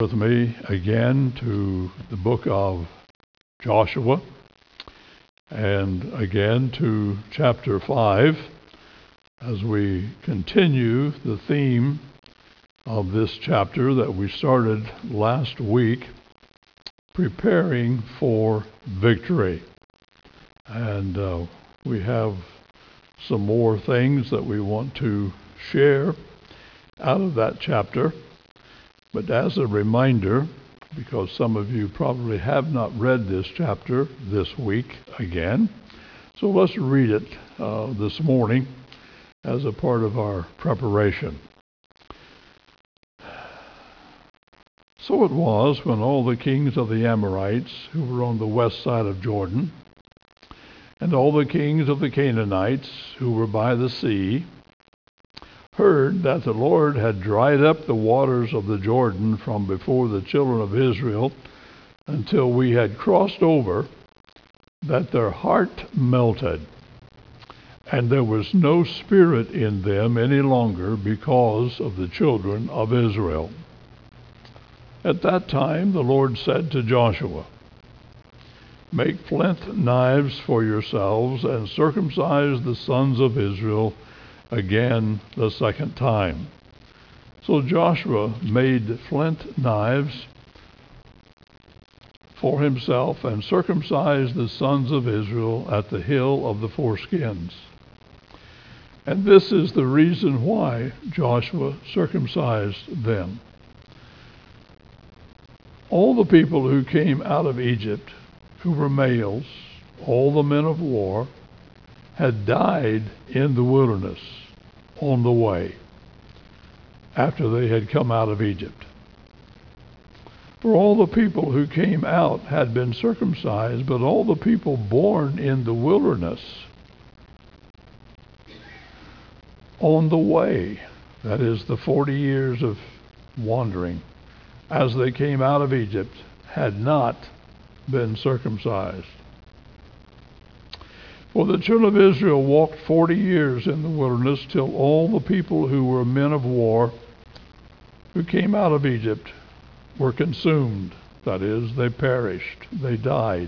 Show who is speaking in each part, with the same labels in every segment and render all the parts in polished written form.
Speaker 1: With me again to the book of Joshua and again to chapter 5 as we continue the theme of this chapter that we started last week, preparing for victory. And we have some more things that we want to share out of that chapter. But as a reminder, because some of you probably have not read this chapter this week again, so let's read it this morning as a part of our preparation. So it was when all the kings of the Amorites who were on the west side of Jordan, and all the kings of the Canaanites who were by the sea, heard that the Lord had dried up the waters of the Jordan from before the children of Israel until we had crossed over, that their heart melted, and there was no spirit in them any longer because of the children of Israel. At that time the Lord said to Joshua, "Make flint knives for yourselves and circumcise the sons of Israel again the second time." So Joshua made flint knives for himself and circumcised the sons of Israel at the hill of the foreskins. And this is the reason why Joshua circumcised them. All the people who came out of Egypt, who were males, all the men of war, had died in the wilderness on the way after they had come out of Egypt. For all the people who came out had been circumcised, but all the people born in the wilderness on the way, that is the 40 years of wandering, as they came out of Egypt, had not been circumcised. For the children of Israel walked 40 years in the wilderness till all the people who were men of war who came out of Egypt were consumed. That is, they perished, they died,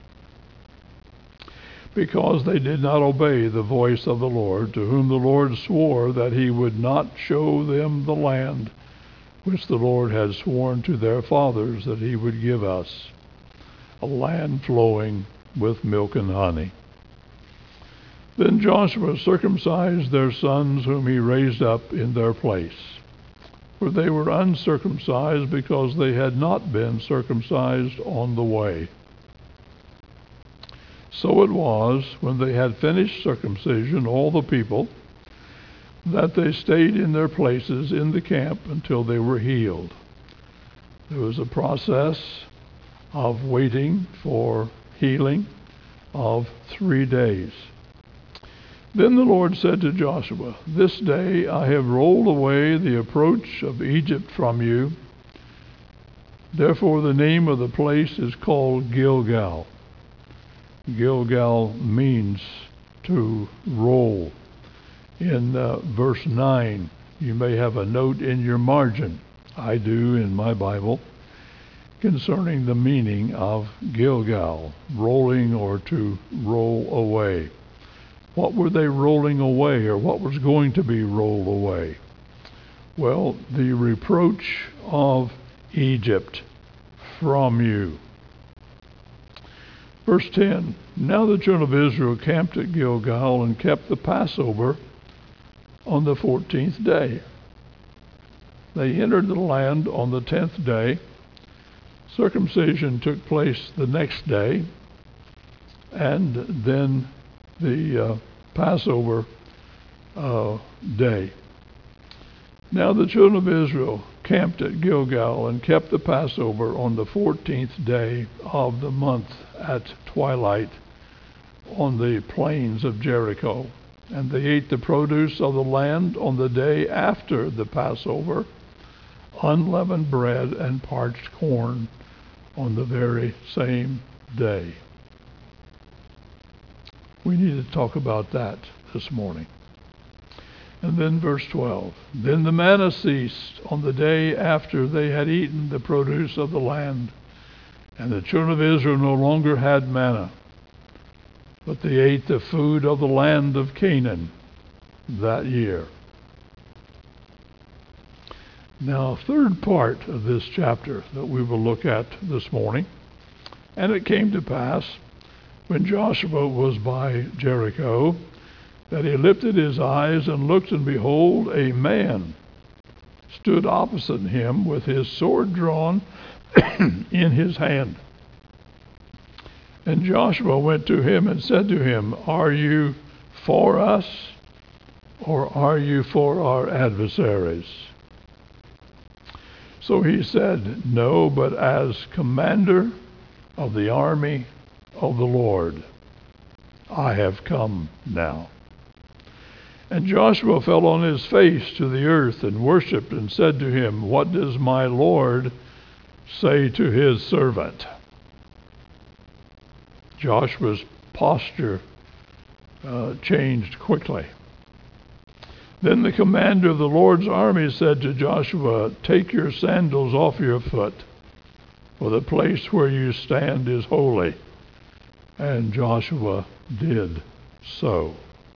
Speaker 1: because they did not obey the voice of the Lord, to whom the Lord swore that he would not show them the land which the Lord had sworn to their fathers that he would give us, a land flowing with milk and honey. Then Joshua circumcised their sons whom he raised up in their place, for they were uncircumcised because they had not been circumcised on the way. So it was, when they had finished circumcision, all the people, that they stayed in their places in the camp until they were healed. There was a process of waiting for healing of 3 days. Then the Lord said to Joshua, "This day I have rolled away the approach of Egypt from you." Therefore the name of the place is called Gilgal. Gilgal means to roll. In verse 9, you may have a note in your margin, I do in my Bible, concerning the meaning of Gilgal, rolling or to roll away. What were they rolling away, or what was going to be rolled away? Well, the reproach of Egypt from you. Verse 10, now the children of Israel camped at Gilgal and kept the Passover on the 14th day. They entered the land on the 10th day. Circumcision took place the next day, and then the Passover day. Now the children of Israel camped at Gilgal and kept the Passover on the 14th day of the month at twilight on the plains of Jericho. And they ate the produce of the land on the day after the Passover, unleavened bread and parched corn on the very same day. We need to talk about that this morning. And then verse 12. Then the manna ceased on the day after they had eaten the produce of the land. And the children of Israel no longer had manna, but they ate the food of the land of Canaan that year. Now, third part of this chapter that we will look at this morning. And it came to pass, when Joshua was by Jericho, that he lifted his eyes and looked, and behold, a man stood opposite him with his sword drawn in his hand. And Joshua went to him and said to him, Are you for us, or are you for our adversaries? So he said, No, but as commander of the army of the Lord, I have come now. And Joshua fell on his face to the earth and worshipped and said to him, What does my Lord say to his servant? Joshua's posture changed quickly. Then the commander of the Lord's army said to Joshua, Take your sandals off your foot, for the place where you stand is holy. And Joshua did so.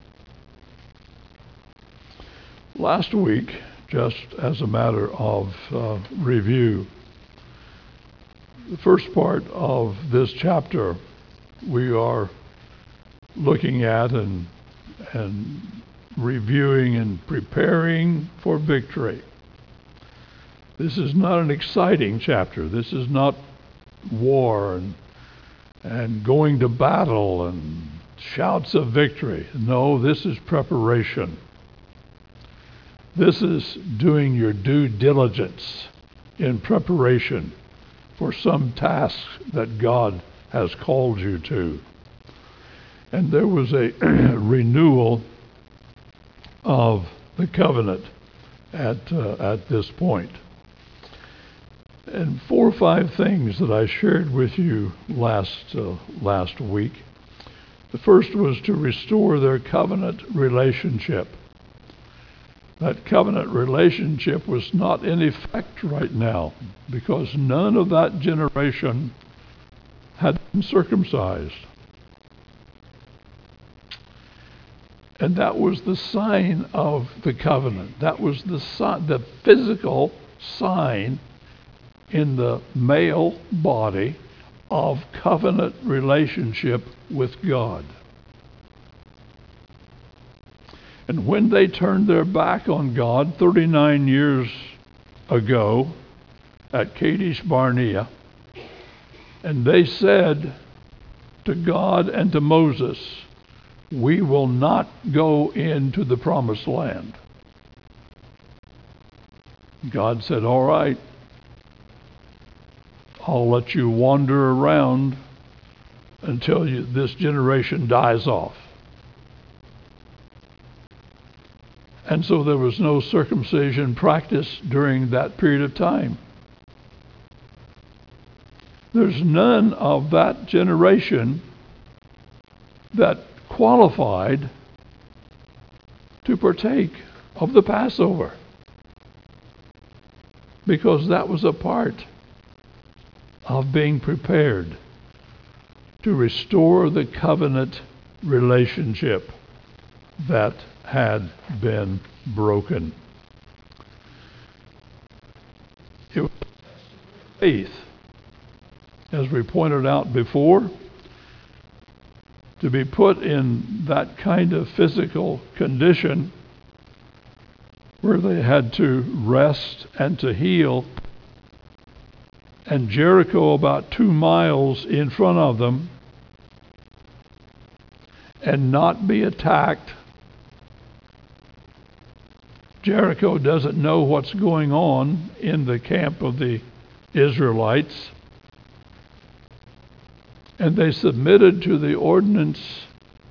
Speaker 1: Last week, just as a matter of review, the first part of this chapter we are looking at and reviewing and preparing for victory. This is not an exciting chapter. This is not war and going to battle and shouts of victory. No, this is preparation. This is doing your due diligence in preparation for some task that God has called you to. And there was a renewal of the covenant at this point. And 4 or 5 things that I shared with you last week. The first was to restore their covenant relationship. That covenant relationship was not in effect right now because none of that generation had been circumcised. And that was the sign of the covenant. That was the physical sign in the male body of covenant relationship with God. And when they turned their back on God 39 years ago at Kadesh Barnea, and they said to God and to Moses, we will not go into the promised land. God said, all right, I'll let you wander around until this generation dies off. And so there was no circumcision practice during that period of time. There's none of that generation that qualified to partake of the Passover, because that was a part of being prepared to restore the covenant relationship that had been broken. It was faith, as we pointed out before, to be put in that kind of physical condition where they had to rest and to heal, and Jericho about 2 miles in front of them, and not be attacked. Jericho doesn't know what's going on in the camp of the Israelites. And they submitted to the ordinance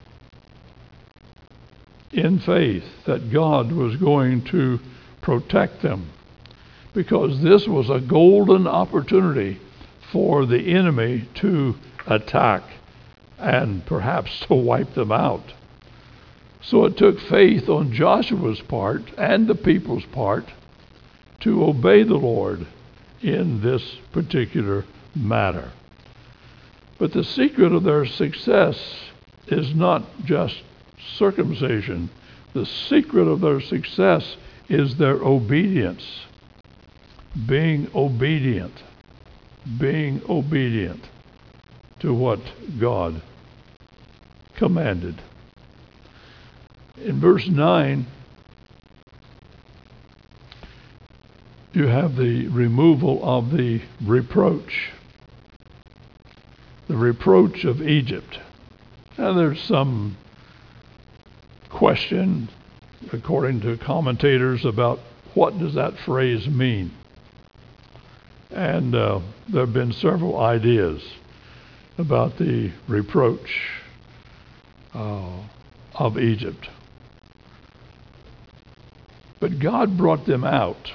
Speaker 1: in faith that God was going to protect them, because this was a golden opportunity for the enemy to attack and perhaps to wipe them out. So it took faith on Joshua's part and the people's part to obey the Lord in this particular matter. But the secret of their success is not just circumcision. The secret of their success is their obedience. Being obedient to what God commanded. In verse 9, you have the removal of the reproach of Egypt. Now there's some question, according to commentators, about what does that phrase mean. And there have been several ideas about the reproach of Egypt. But God brought them out.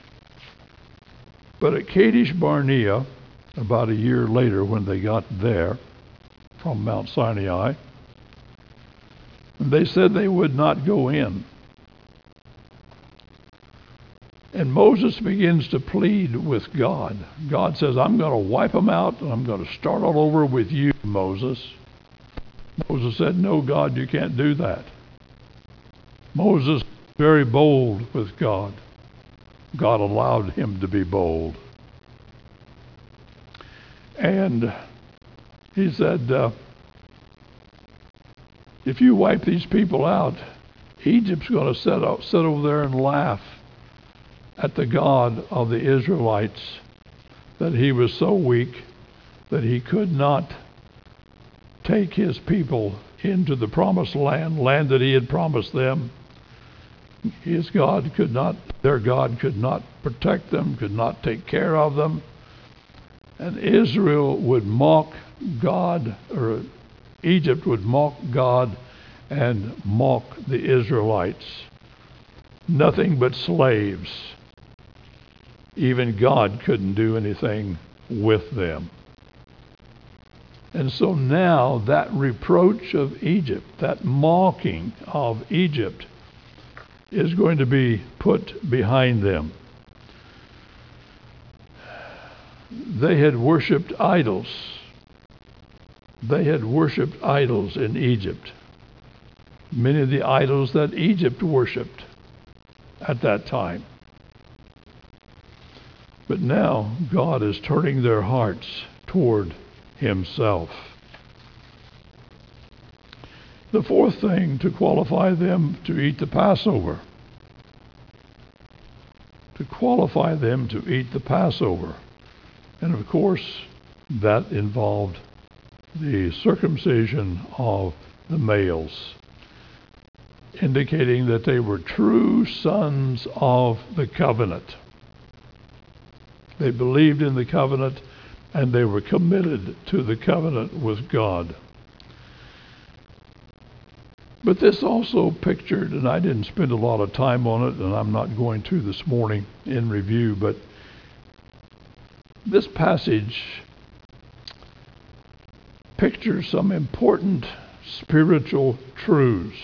Speaker 1: But at Kadesh Barnea, about a year later when they got there from Mount Sinai, they said they would not go in. And Moses begins to plead with God. God says, I'm going to wipe them out, and I'm going to start all over with you, Moses. Moses said, no, God, you can't do that. Moses was very bold with God. God allowed him to be bold. And he said, if you wipe these people out, Egypt's going to sit over there and laugh at the God of the Israelites, that he was so weak that he could not take his people into the promised land that he had promised them. Their God could not protect them, could not take care of them. And Israel would mock God, or Egypt would mock God and mock the Israelites. Nothing but slaves. Even God couldn't do anything with them. And so now that reproach of Egypt, that mocking of Egypt, is going to be put behind them. They had worshipped idols. They had worshipped idols in Egypt. Many of the idols that Egypt worshipped at that time. But now God is turning their hearts toward himself. The fourth thing to qualify them to eat the Passover. To qualify them to eat the Passover. And of course, that involved the circumcision of the males, indicating that they were true sons of the covenant. They believed in the covenant, and they were committed to the covenant with God. But this also pictured, and I didn't spend a lot of time on it, and I'm not going to this morning in review, but this passage pictures some important spiritual truths.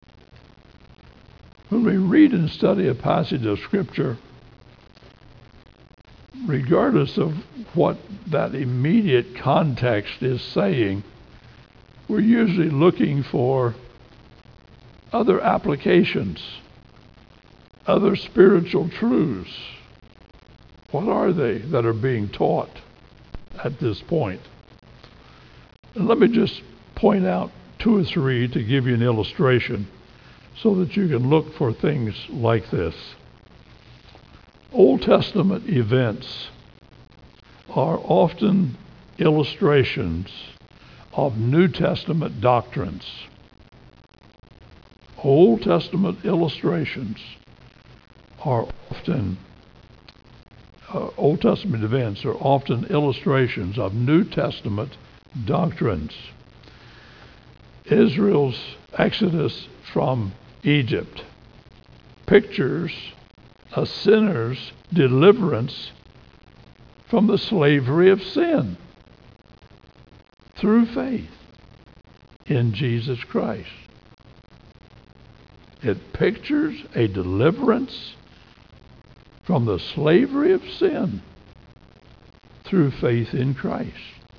Speaker 1: When we read and study a passage of Scripture, regardless of what that immediate context is saying, we're usually looking for other applications, other spiritual truths. What are they that are being taught at this point? And let me just point out two or three to give you an illustration so that you can look for things like this. Old Testament events are often illustrations of New Testament doctrines. Old Testament illustrations are often, Old Testament events are often illustrations of New Testament doctrines. Israel's exodus from Egypt pictures a sinner's deliverance from the slavery of sin through faith in Jesus Christ. It pictures a deliverance from the slavery of sin through faith in Christ.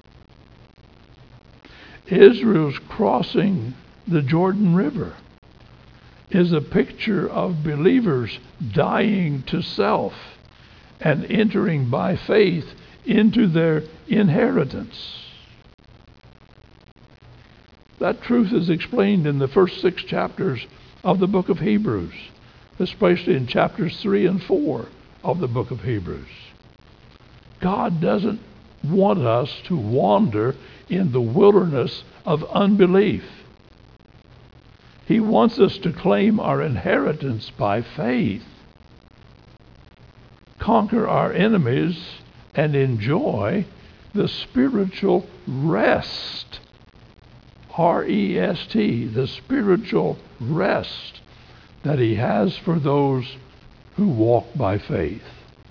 Speaker 1: Israel's crossing the Jordan River is a picture of believers dying to self and entering by faith into their inheritance. That truth is explained in the first 6 chapters of the book of Hebrews, especially in chapters 3 and 4 of the book of Hebrews. God doesn't want us to wander in the wilderness of unbelief. He wants us to claim our inheritance by faith, conquer our enemies, and enjoy the spiritual rest. R-E-S-T, the spiritual rest that he has for those who walk by faith.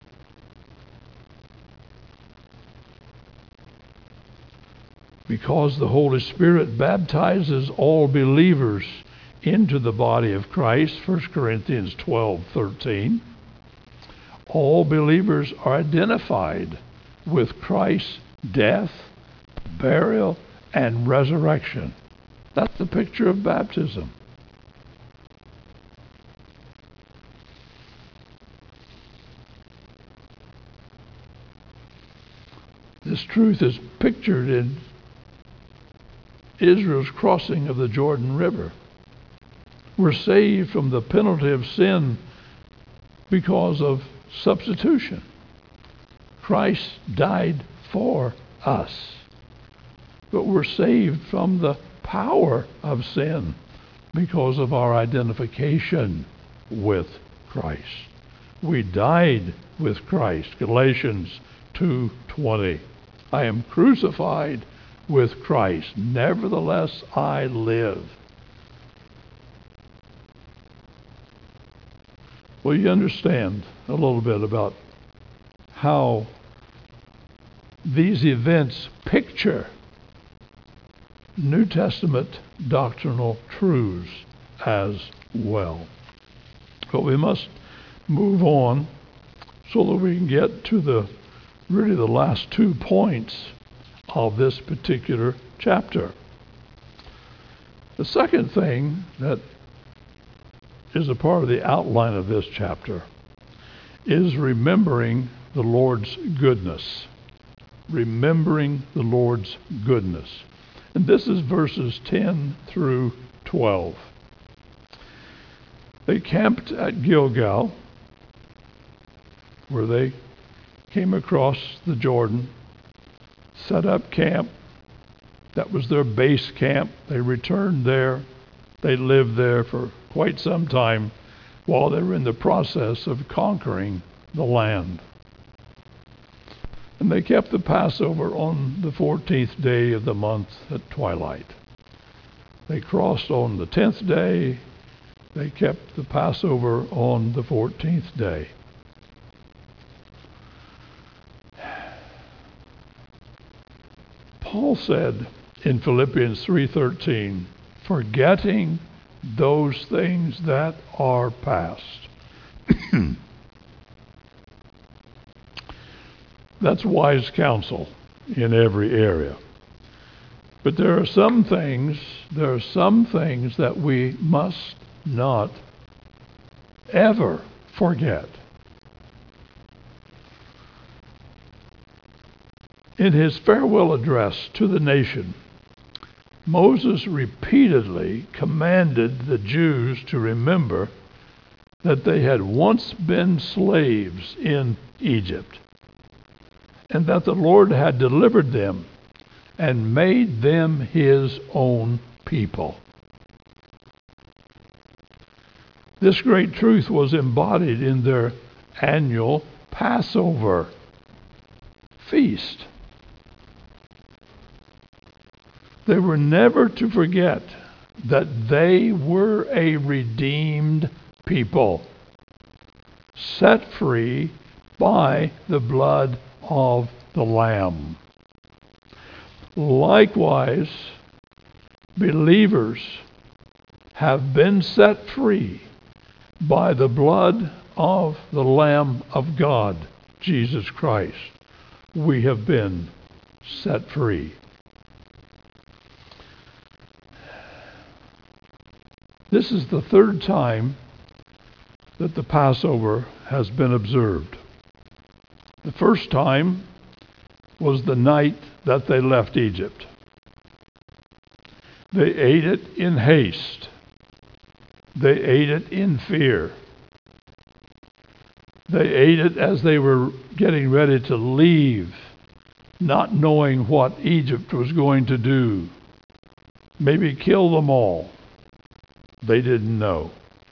Speaker 1: Because the Holy Spirit baptizes all believers into the body of Christ, 1 Corinthians 12:13, all believers are identified with Christ's death, burial, and resurrection. That's the picture of baptism. This truth is pictured in Israel's crossing of the Jordan River. We're saved from the penalty of sin because of substitution. Christ died for us. But we're saved from the power of sin because of our identification with Christ. We died with Christ. Galatians 2:20. I am crucified with Christ. Nevertheless, I live. Well, you understand a little bit about how these events picture New Testament doctrinal truths as well. But we must move on so that we can get to the last 2 points of this particular chapter. The second thing that is a part of the outline of this chapter is remembering the Lord's goodness. Remembering the Lord's goodness. And this is verses 10 through 12. They camped at Gilgal, where they came across the Jordan, set up camp. That was their base camp. They returned there. They lived there for quite some time while they were in the process of conquering the land. And they kept the Passover on the 14th day of the month at twilight. They crossed on the 10th day. They kept the Passover on the 14th day. Paul said in Philippians 3:13, forgetting those things that are past. That's wise counsel in every area. But there are some things that we must not ever forget. In his farewell address to the nation, Moses repeatedly commanded the Jews to remember that they had once been slaves in Egypt, and that the Lord had delivered them and made them his own people. This great truth was embodied in their annual Passover feast. They were never to forget that they were a redeemed people, set free by the blood of the Lamb. Likewise, believers have been set free by the blood of the Lamb of God, Jesus Christ. We have been set free. This is the third time that the Passover has been observed. The first time was the night that they left Egypt. They ate it in haste. They ate it in fear. They ate it as they were getting ready to leave, not knowing what Egypt was going to do. Maybe kill them all. They didn't know.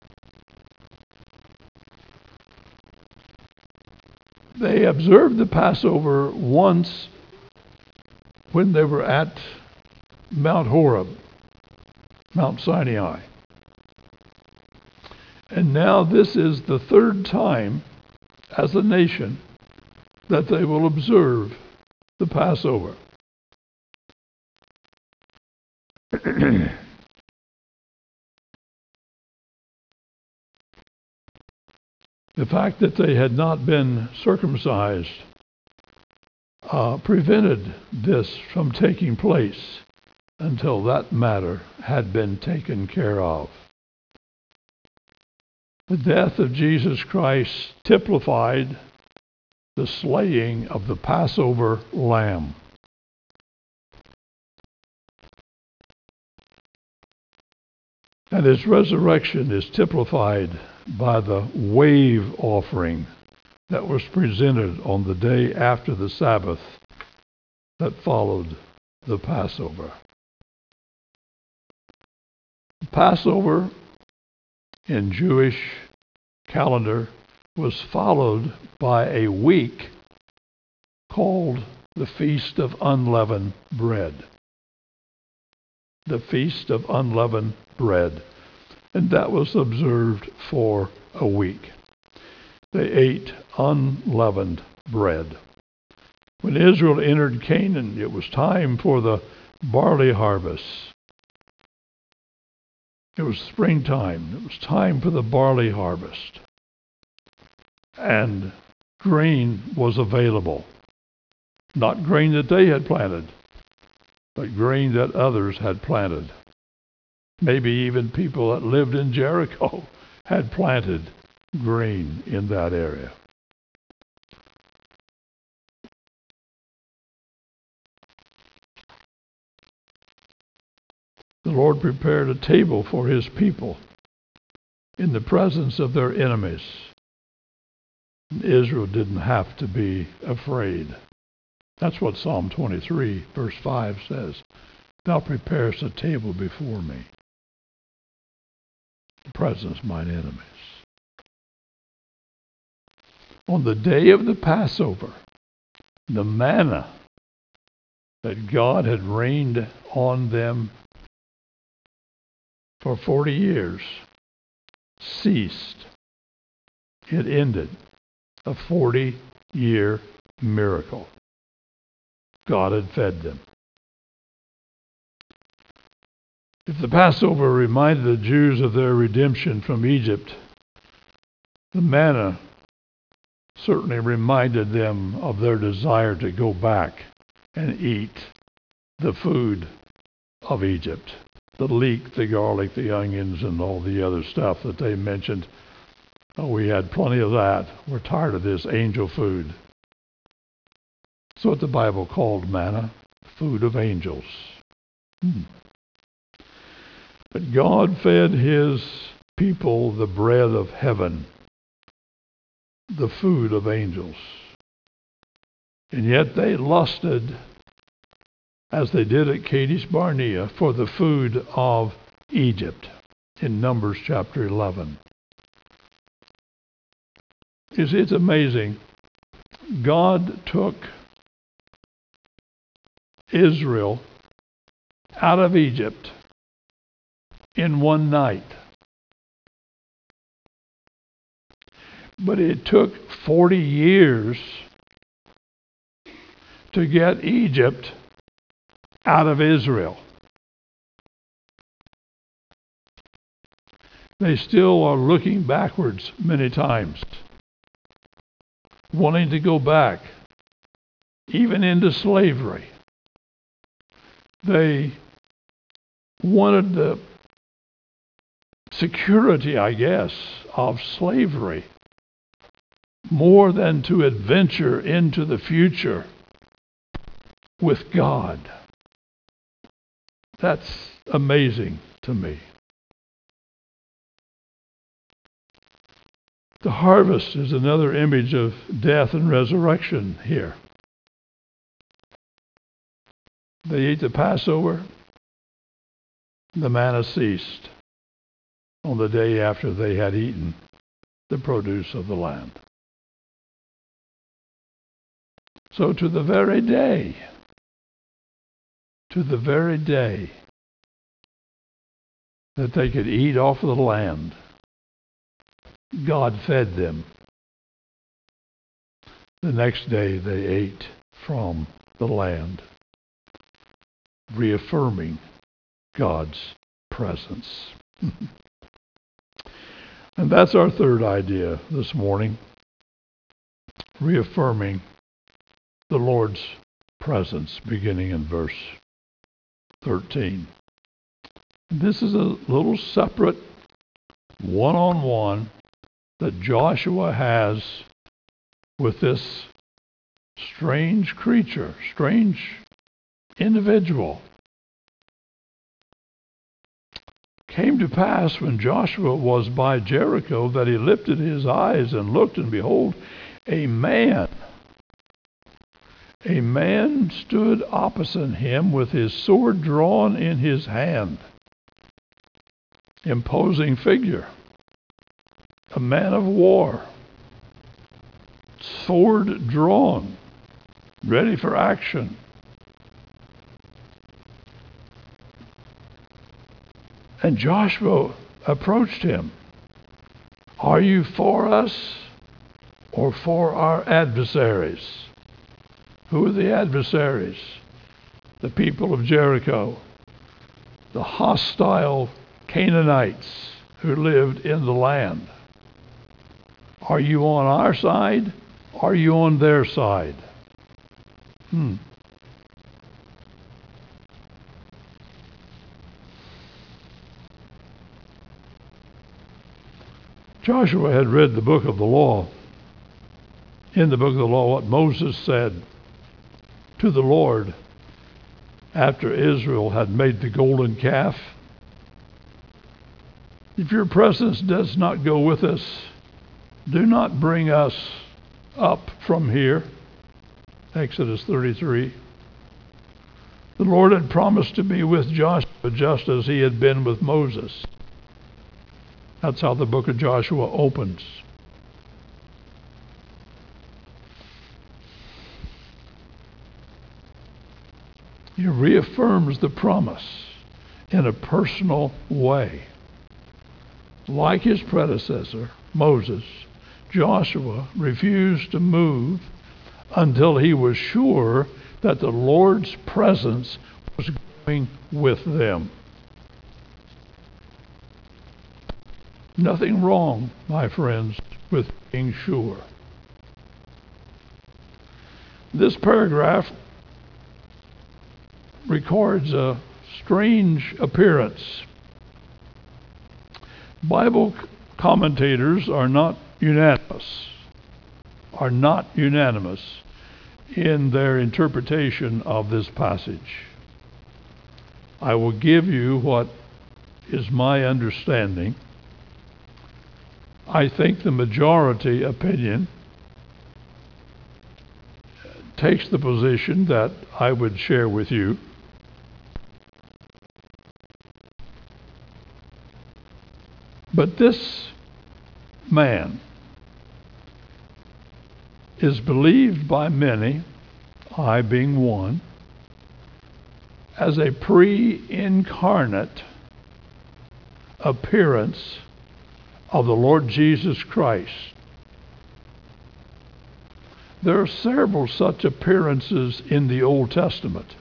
Speaker 1: They observed the Passover once when they were at Mount Horeb, Mount Sinai. And now this is the third time as a nation that they will observe the Passover. The fact that they had not been circumcised prevented this from taking place until that matter had been taken care of. The death of Jesus Christ typified the slaying of the Passover lamb. And his resurrection is typified by the wave offering that was presented on the day after the Sabbath that followed the Passover. The Passover in Jewish calendar was followed by a week called the Feast of Unleavened Bread. The Feast of Unleavened Bread. And that was observed for a week. They ate unleavened bread. When Israel entered Canaan, it was time for the barley harvest. It was springtime. It was time for the barley harvest. And grain was available. Not grain that they had planted, but grain that others had planted. Maybe even people that lived in Jericho had planted grain in that area. The Lord prepared a table for his people in the presence of their enemies. And Israel didn't have to be afraid. That's what Psalm 23, verse 5 says. Thou preparest a table before me, in the presence of mine enemies. On the day of the Passover, the manna that God had rained on them for 40 years ceased. It ended. A 40-year miracle. God had fed them. If the Passover reminded the Jews of their redemption from Egypt, the manna certainly reminded them of their desire to go back and eat the food of Egypt. The leek, the garlic, the onions, and all the other stuff that they mentioned. Oh, we had plenty of that. We're tired of this angel food. That's what the Bible called manna, food of angels. But God fed his people the bread of heaven, the food of angels. And yet they lusted, as they did at Kadesh Barnea, for the food of Egypt in Numbers chapter 11. You see, it's amazing. God took Israel out of Egypt in one night. But it took 40 years to get Egypt out of Israel. They still are looking backwards many times, wanting to go back, even into slavery. They wanted the security, I guess, of slavery more than to adventure into the future with God. That's amazing to me. The harvest is another image of death and resurrection here. They ate the Passover. The manna ceased on the day after they had eaten the produce of the land. So to the very day that they could eat off of the land, God fed them. The next day they ate from the land, reaffirming God's presence. And that's our third idea this morning, reaffirming the Lord's presence, beginning in verse 13. This is a little separate one-on-one that Joshua has with this strange creature, strange individual. Came to pass when Joshua was by Jericho that he lifted his eyes and looked, and behold, a man stood opposite him with his sword drawn in his hand. Imposing figure. A man of war. Sword drawn. Ready for action. And Joshua approached him. Are you for us or for our adversaries? Who are the adversaries? The people of Jericho, the hostile Canaanites who lived in the land. Are you on our side? Are you on their side? Joshua had read the book of the law. In the book of the law, what Moses said to the Lord after Israel had made the golden calf. If your presence does not go with us, do not bring us up from here. Exodus 33. The Lord had promised to be with Joshua just as he had been with Moses. That's how the book of Joshua opens. He reaffirms the promise in a personal way. Like his predecessor, Moses, Joshua refused to move until he was sure that the Lord's presence was going with them. Nothing wrong, my friends, with being sure. This paragraph records a strange appearance. Bible commentators are not unanimous in their interpretation of this passage. I will give you what is my understanding. I think the majority opinion takes the position that I would share with you. But this man is believed by many, I being one, as a pre-incarnate appearance of the Lord Jesus Christ. There are several such appearances in the Old Testament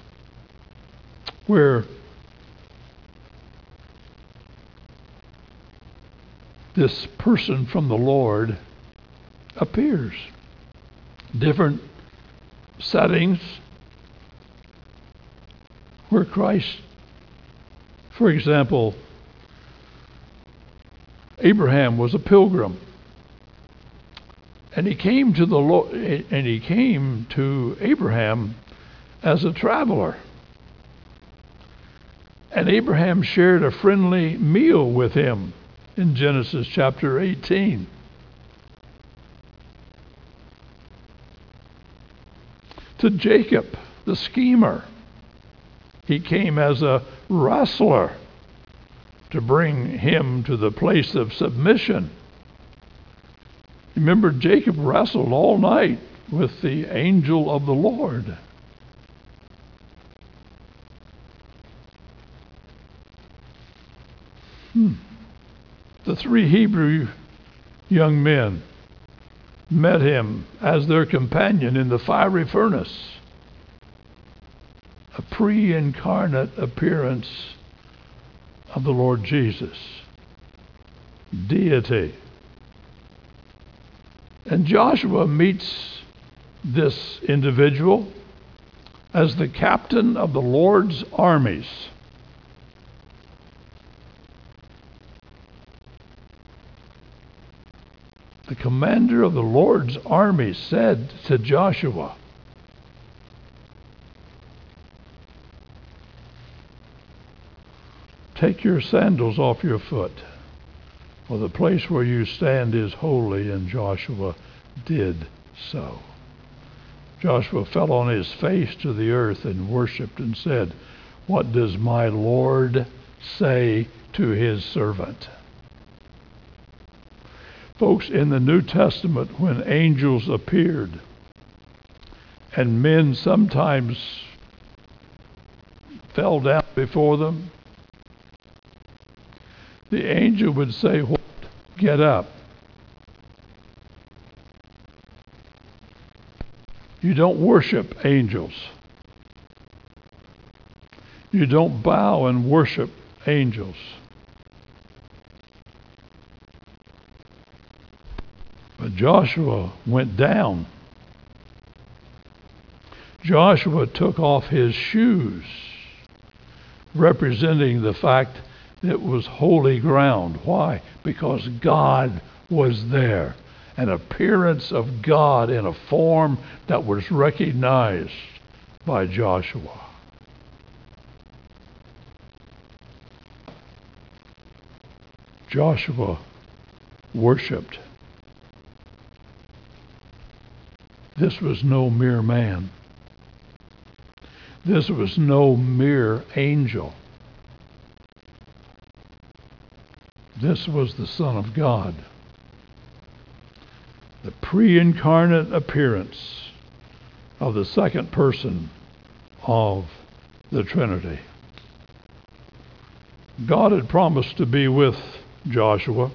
Speaker 1: where this person from the Lord appears. Different settings where Christ, for example, Abraham was a pilgrim, and he came to the Lord, and he came to Abraham as a traveler. And Abraham shared a friendly meal with him in Genesis chapter 18. To Jacob, the schemer, he came as a wrestler to bring him to the place of submission. Remember, Jacob wrestled all night with the angel of the Lord. The three Hebrew young men met him as their companion in the fiery furnace. A pre-incarnate appearance of the Lord Jesus. Deity. And Joshua meets this individual as the captain of the Lord's armies. The commander of the Lord's army said to Joshua, "Take your sandals off your foot, for the place where you stand is holy." And Joshua did so. Joshua fell on his face to the earth and worshiped and said, "What does my Lord say to his servant?" Folks, in the New Testament, when angels appeared, and men sometimes fell down before them, the angel would say, "What? Get up." You don't worship angels. You don't bow and worship angels. But Joshua went down. Joshua took off his shoes, representing the fact that it was holy ground. Why? Because God was there. An appearance of God in a form that was recognized by Joshua. Joshua worshiped. This was no mere man. This was no mere angel. This was the Son of God. The pre-incarnate appearance of the second person of the Trinity. God had promised to be with Joshua,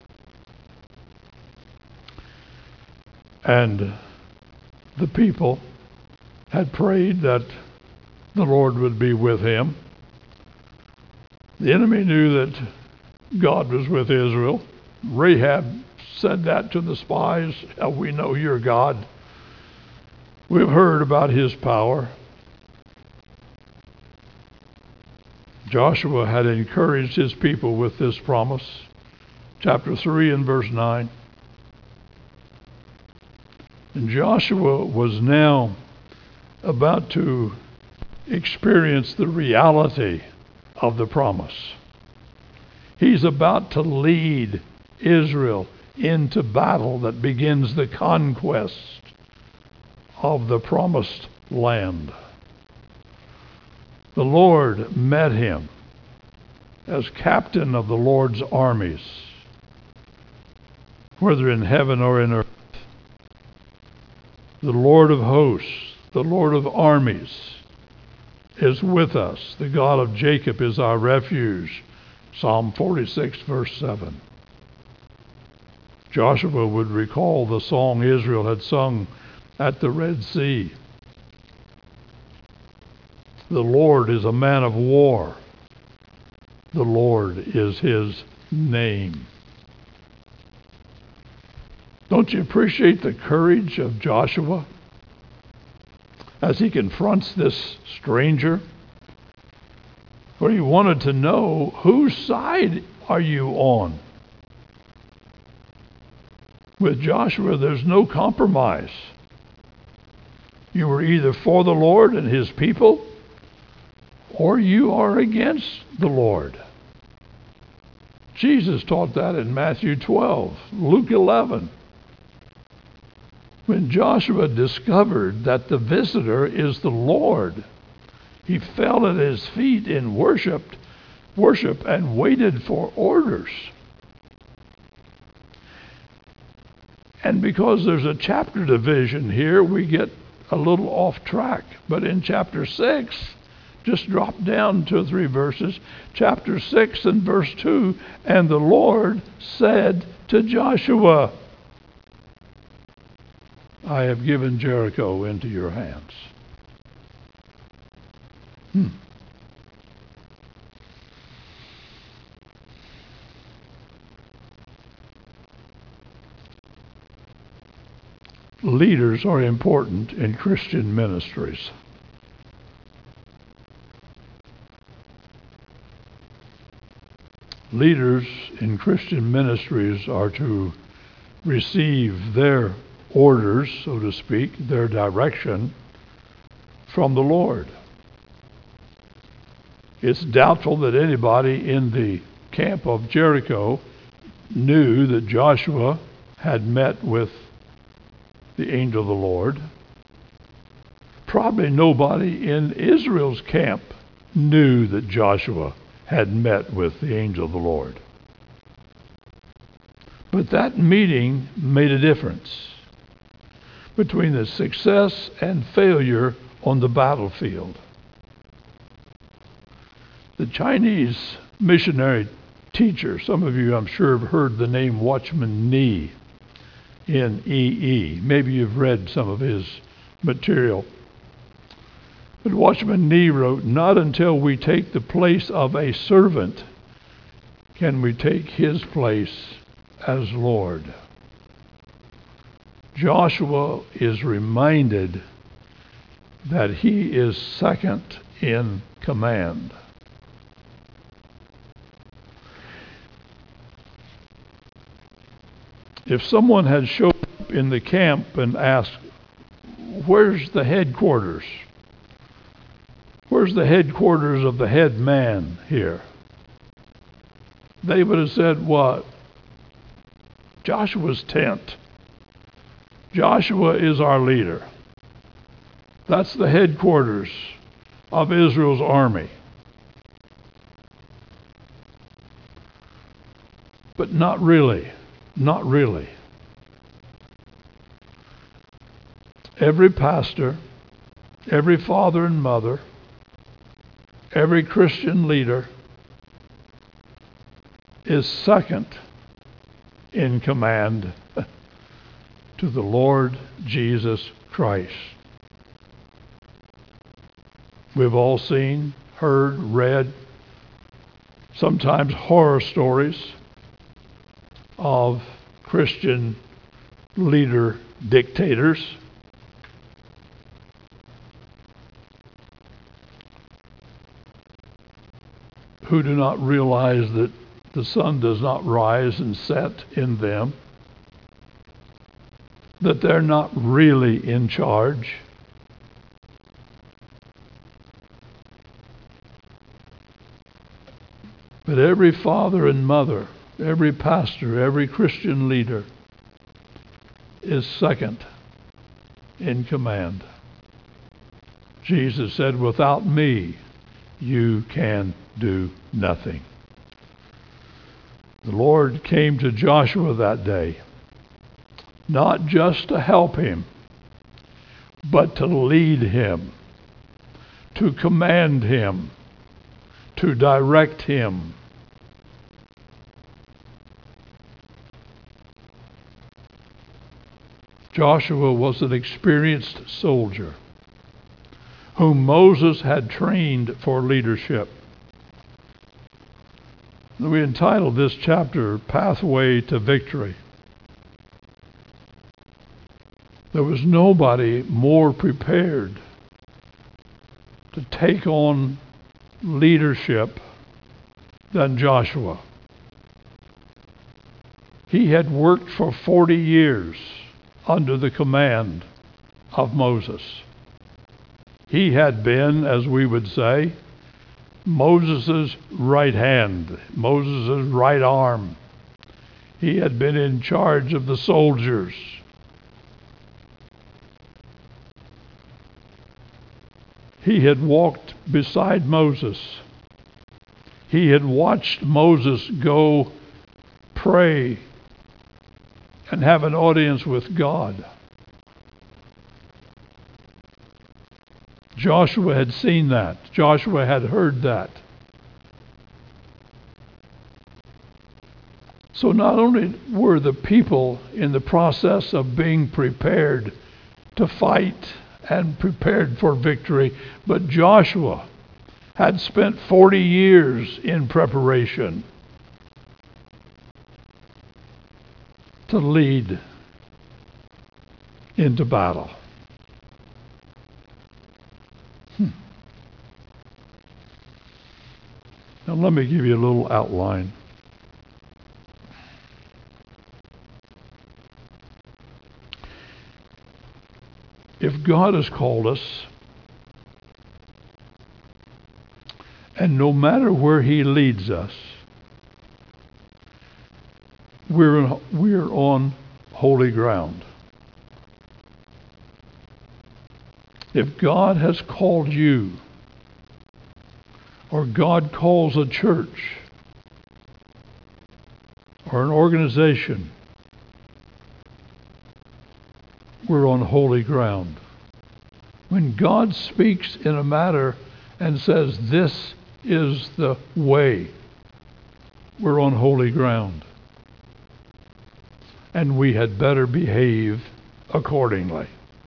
Speaker 1: and the people had prayed that the Lord would be with him. The enemy knew that God was with Israel. Rahab said that to the spies, "We know your God. We've heard about his power." Joshua had encouraged his people with this promise. Chapter 3 and verse 9. And Joshua was now about to experience the reality of the promise. He's about to lead Israel into battle that begins the conquest of the promised land. The Lord met him as captain of the Lord's armies, whether in heaven or in earth. The Lord of hosts, the Lord of armies, is with us. The God of Jacob is our refuge. Psalm 46, verse 7. Joshua would recall the song Israel had sung at the Red Sea. The Lord is a man of war. The Lord is his name. Don't you appreciate the courage of Joshua as he confronts this stranger? For he wanted to know, whose side are you on? With Joshua, there's no compromise. You were either for the Lord and his people, or you are against the Lord. Jesus taught that in Matthew 12, Luke 11. When Joshua discovered that the visitor is the Lord, he fell at his feet in worship and waited for orders. And because there's a chapter division here, we get a little off track. But in chapter 6, just drop down 2 or 3 verses, chapter 6 and verse 2, and the Lord said to Joshua, I have given Jericho into your hands. Leaders are important in Christian ministries. Leaders in Christian ministries are to receive their orders, so to speak, their direction from the Lord. It's doubtful that anybody in the camp of Jericho knew that Joshua had met with the angel of the Lord. Probably nobody in Israel's camp knew that Joshua had met with the angel of the Lord. But that meeting made a difference between the success and failure on the battlefield. The Chinese missionary teacher, some of you I'm sure have heard the name Watchman Nee, N-E-E. Maybe you've read some of his material. But Watchman Nee wrote, not until we take the place of a servant can we take his place as Lord. Joshua is reminded that he is second in command. If someone had showed up in the camp and asked, where's the headquarters? Where's the headquarters of the head man here? They would have said, what? Joshua's tent. Joshua is our leader. That's the headquarters of Israel's army. But not really. Not really. Every pastor, every father and mother, every Christian leader is second in command to the Lord Jesus Christ. We've all seen, heard, read, sometimes horror stories of Christian leader dictators who do not realize that the sun does not rise and set in them, that they're not really in charge. But every father and mother, every pastor, every Christian leader is second in command. Jesus said, without me, you can do nothing. The Lord came to Joshua that day, not just to help him, but to lead him, to command him, to direct him. Joshua was an experienced soldier whom Moses had trained for leadership. We entitled this chapter, Pathway to Victory. There was nobody more prepared to take on leadership than Joshua. He had worked for 40 years under the command of Moses. He had been, as we would say, Moses' right hand, Moses' right arm. He had been in charge of the soldiers. He had walked beside Moses. He had watched Moses go pray and have an audience with God. Joshua had seen that. Joshua had heard that. So not only were the people in the process of being prepared to fight and prepared for victory, but Joshua had spent 40 years in preparation to lead into battle. Now let me give you a little outline. If God has called us, and no matter where He leads us, we're on holy ground. If God has called you, or God calls a church, or an organization, we're on holy ground. When God speaks in a matter and says, this is the way, we're on holy ground. And we had better behave accordingly.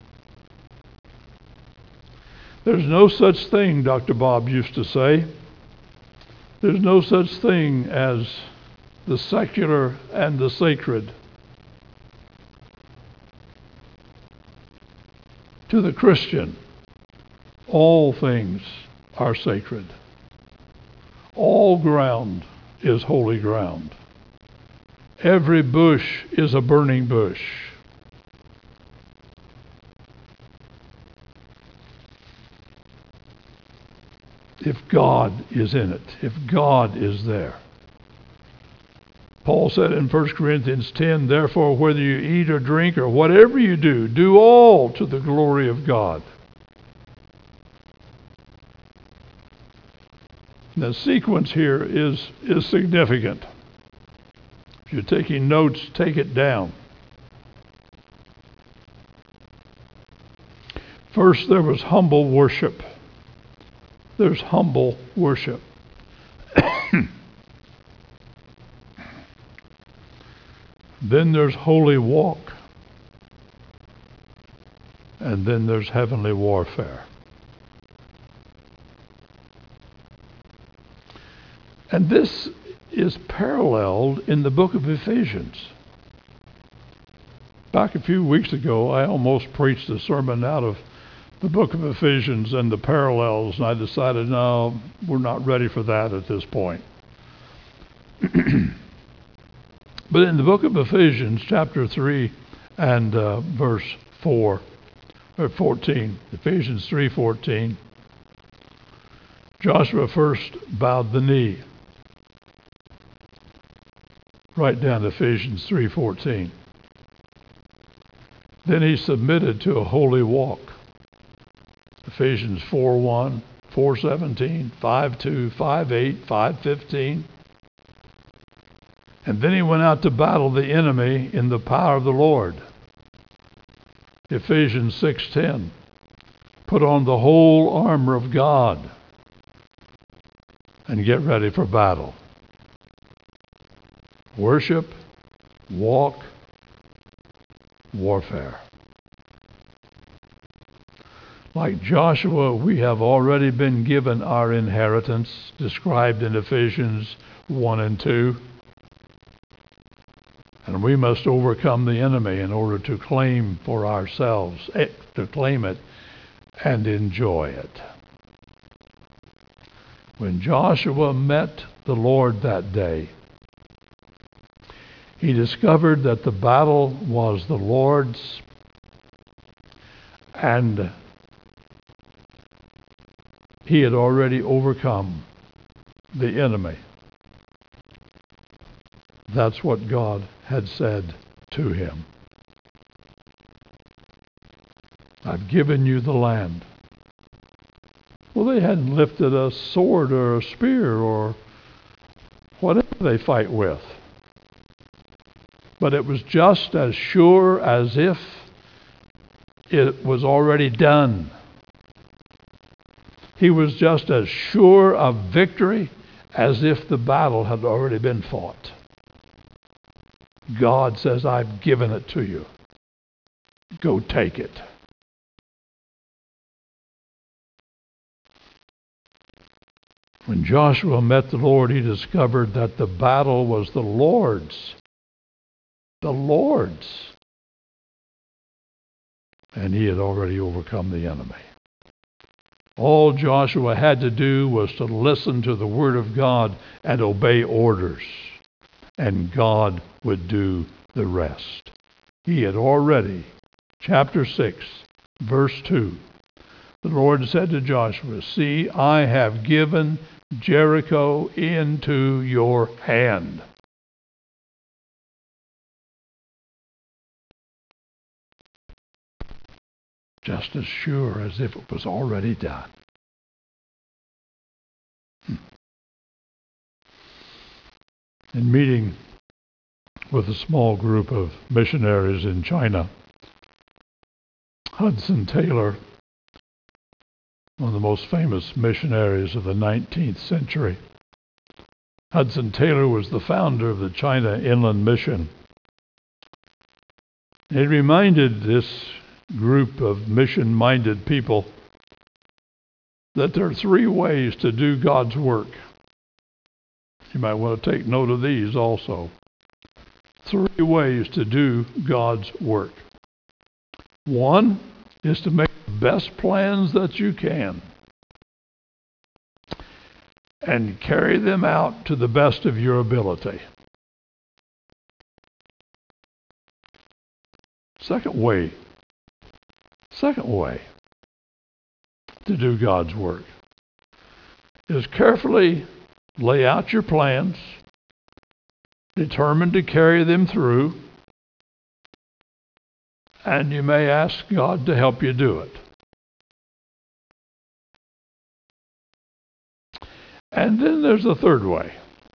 Speaker 1: There's no such thing, Dr. Bob used to say, there's no such thing as the secular and the sacred. To the Christian, all things are sacred. All ground is holy ground. Every bush is a burning bush. If God is in it, if God is there. Paul said in 1 Corinthians 10, therefore, whether you eat or drink or whatever you do, do all to the glory of God. The sequence here is significant. If you're taking notes, take it down. First, there was humble worship. There's humble worship. Then there's holy walk. And then there's heavenly warfare. And this is paralleled in the book of Ephesians. Back a few weeks ago, I almost preached a sermon out of the book of Ephesians and the parallels, and I decided, no, we're not ready for that at this point. But in the book of Ephesians, chapter 3 and verse 4, or 14, Ephesians 3:14, Joshua first bowed the knee. Write down Ephesians 3:14. Then he submitted to a holy walk. Ephesians 4:1, 4:17, 5:2, 5:8, 5:15. And then he went out to battle the enemy in the power of the Lord. Ephesians 6:10. Put on the whole armor of God and get ready for battle. Worship, walk, warfare. Like Joshua, we have already been given our inheritance, described in Ephesians 1 and 2. And And we must overcome the enemy in order to claim for ourselves, to claim it and enjoy it. When Joshua met the Lord that day, he discovered that the battle was the Lord's, and he had already overcome the enemy. That's what God had said to him. I've given you the land. Well, they hadn't lifted a sword or a spear or whatever they fight with. But it was just as sure as if it was already done. He was just as sure of victory as if the battle had already been fought. God says, I've given it to you. Go take it. When Joshua met the Lord, he discovered that the battle was the Lord's. The Lord's. And he had already overcome the enemy. All Joshua had to do was to listen to the word of God and obey orders, and God would do the rest. He had already, chapter 6, verse 2, the Lord said to Joshua, see, I have given Jericho into your hand. Just as sure as if it was already done. In meeting with a small group of missionaries in China, Hudson Taylor, one of the most famous missionaries of the 19th century, Hudson Taylor was the founder of the China Inland Mission. It reminded this group of mission-minded people that there are 3 ways to do God's work. You might want to take note of these also. 3 ways to do God's work. 1 is to make the best plans that you can and carry them out to the best of your ability. Second way to do God's work is carefully lay out your plans, determined to carry them through, and you may ask God to help you do it. And then there's a third way,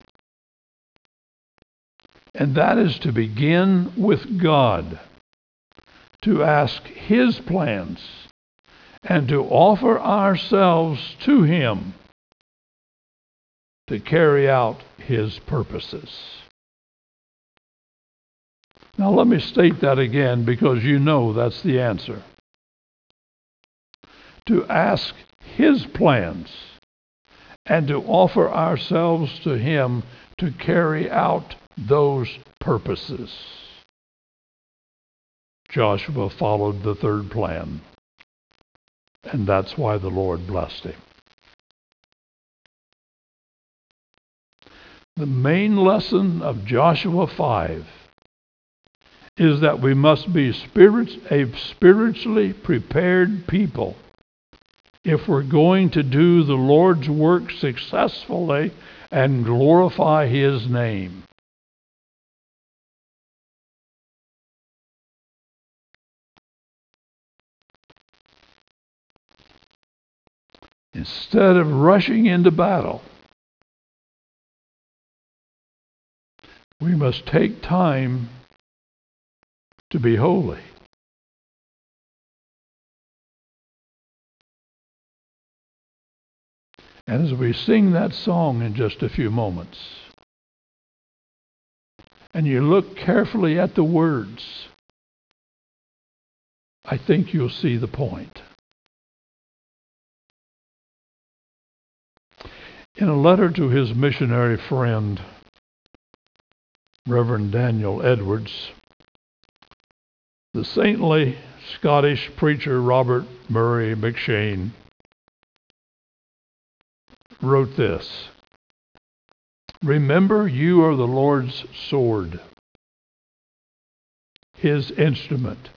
Speaker 1: and that is to begin with God, to ask His plans, and to offer ourselves to Him to carry out His purposes. Now let me state that again, because you know that's the answer. To ask His plans and to offer ourselves to Him to carry out those purposes. Joshua followed the third plan, and that's why the Lord blessed him. The main lesson of Joshua 5 is that we must be a spiritually prepared people if we're going to do the Lord's work successfully and glorify His name. Instead of rushing into battle, we must take time to be holy. And as we sing that song in just a few moments, and you look carefully at the words, I think you'll see the point. In a letter to his missionary friend, Reverend Daniel Edwards, the saintly Scottish preacher Robert Murray M'Cheyne wrote this: "Remember, you are the Lord's sword, his instrument.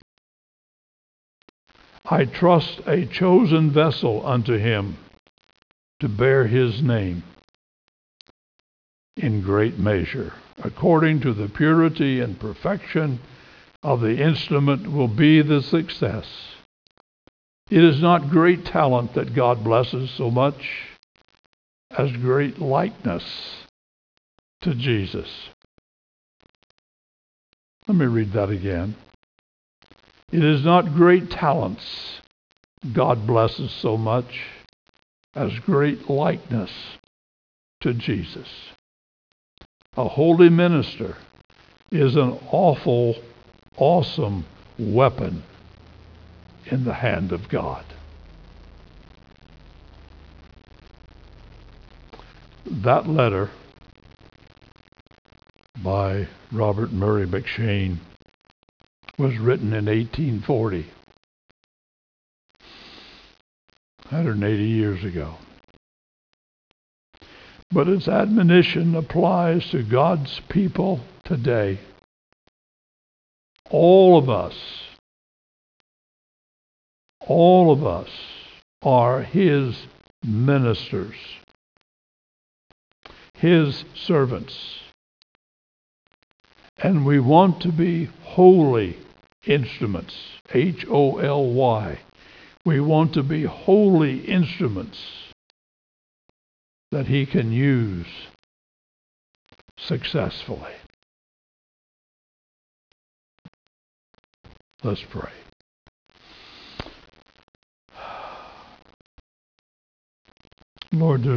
Speaker 1: I trust a chosen vessel unto him to bear his name in great measure. According to the purity and perfection of the instrument will be the success. It is not great talent that God blesses so much as great likeness to Jesus." Let me read that again. It is not great talents God blesses so much as great likeness to Jesus. A holy minister is an awesome weapon in the hand of God. That letter by Robert Murray M'Cheyne was written in 1840, 180 years ago. But its admonition applies to God's people today. All of us are his ministers, his servants. And we want to be holy instruments, Holy. We want to be holy instruments that he can use successfully. Let's pray. Lord, there's